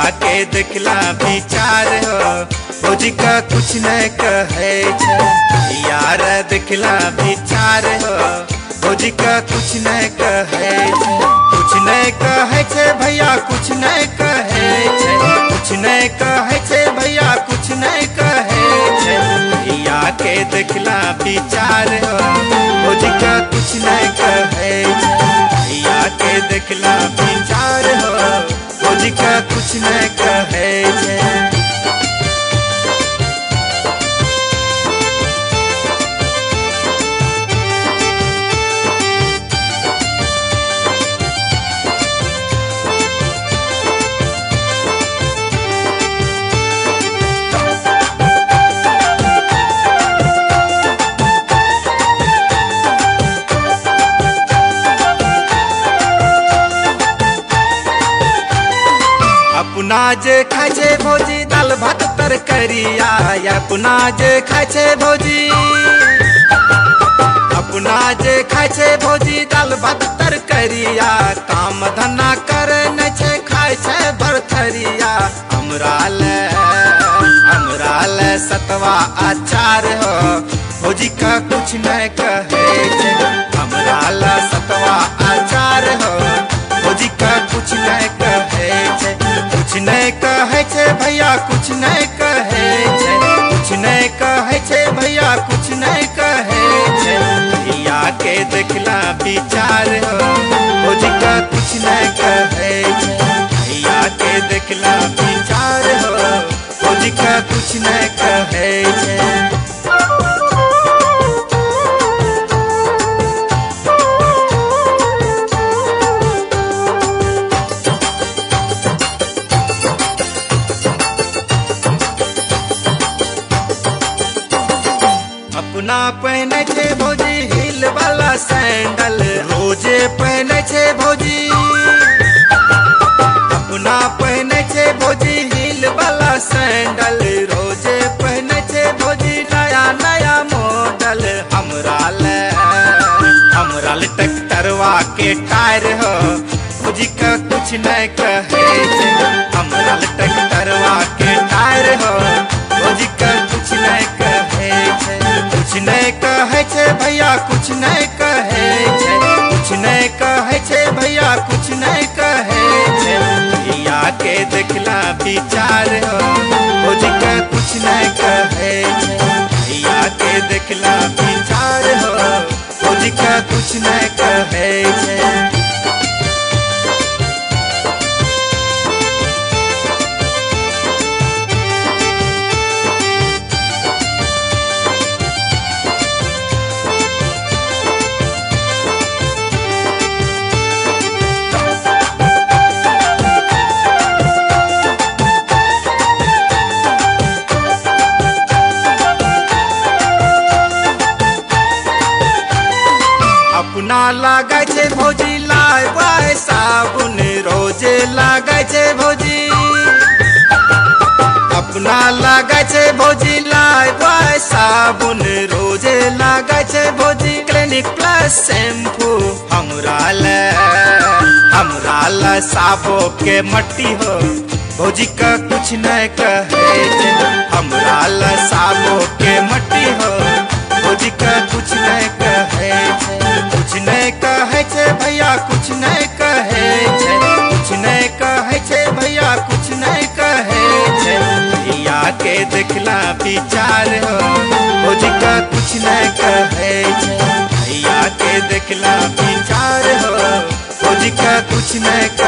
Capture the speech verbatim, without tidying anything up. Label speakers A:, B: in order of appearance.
A: भैया के देखला विचार हो भौजी का कुछ न कहे छे। यार देखला विचार हो भौजी का कुछ न कहे छे। कुछ न कहे छे भैया कुछ न कहे छे। कुछ न कहे छे भैया कुछ न कहे छे। भैया के देखला विचार हो भौजी का कुछ न कहे छे। भैया के देखला विचार हो भौजी का कुछ न कहे छे। अपना जे खाय छे भौजी दाल भात तरकारिया अपना जे खाय छे भौजी अपना जे खाय छे भौजी दाल भात तरकारिया काम धंधा करे न छे खाय छे भरथरिया। हमरा ले हमरा ले सतवा अचार हो भौजी का कुछ न कहे छे। हमरा ले सतवा अचार हो भौजी का कुछ न कहे छे। कुछ न कहे छे भैया कुछ न कहे छे। कुछ न कहे छे भैया कुछ न कहे छे। भैया के देखला विचार हो भौजी का कुछ न कहे छे। भैया के देखला विचार हो भौजी का कुछ न कहे छे। अपना पहने छे भौजी हिल वाला सैंडल रोजे पहने छे भौजी। अपना पहने छे भौजी हिल वाला सैंडल रोजे पहने छे भौजी नया नया मॉडल। हमरा ले हमरा ले ट्रैक्टरवा के टायर हो भौजी का कुछ न कहे छे। हमरा ले ट्रैक्टरवा के टायर हो भौजी का कुछ न कहे छे। कुछ न कहे छे भैया कुछ न कहे छे। कुछ न कहे छे भैया कुछ न कहे छे। भैया के देखला विचार हो भौजी का कुछ न कहे छे। भैया के देखला विचार हो भौजी का कुछ न कहे छे। अपना लागे छे भौजी लाय बाय साबुन रोजे लागे छे भौजी। अपना लागे छे भौजी लाय बाय साबुन रोजे लागे छे भौजी। क्लिनिक प्लस शैम्पू हमरा ले हमरा ले साबो के मट्टी हो भौजी का कुछ न कहे छे। हमरा ले साबो के मट्टी हो भौजी का कुछ न कहे छे। कुछ न कहे छे भैया कुछ न कहे छे। कुछ न कहे छे भैया कुछ न कहे छे। भैया के देखला विचार हो भौजी का कुछ न कहे छे। भैया के देखला विचार हो भौजी का कुछ न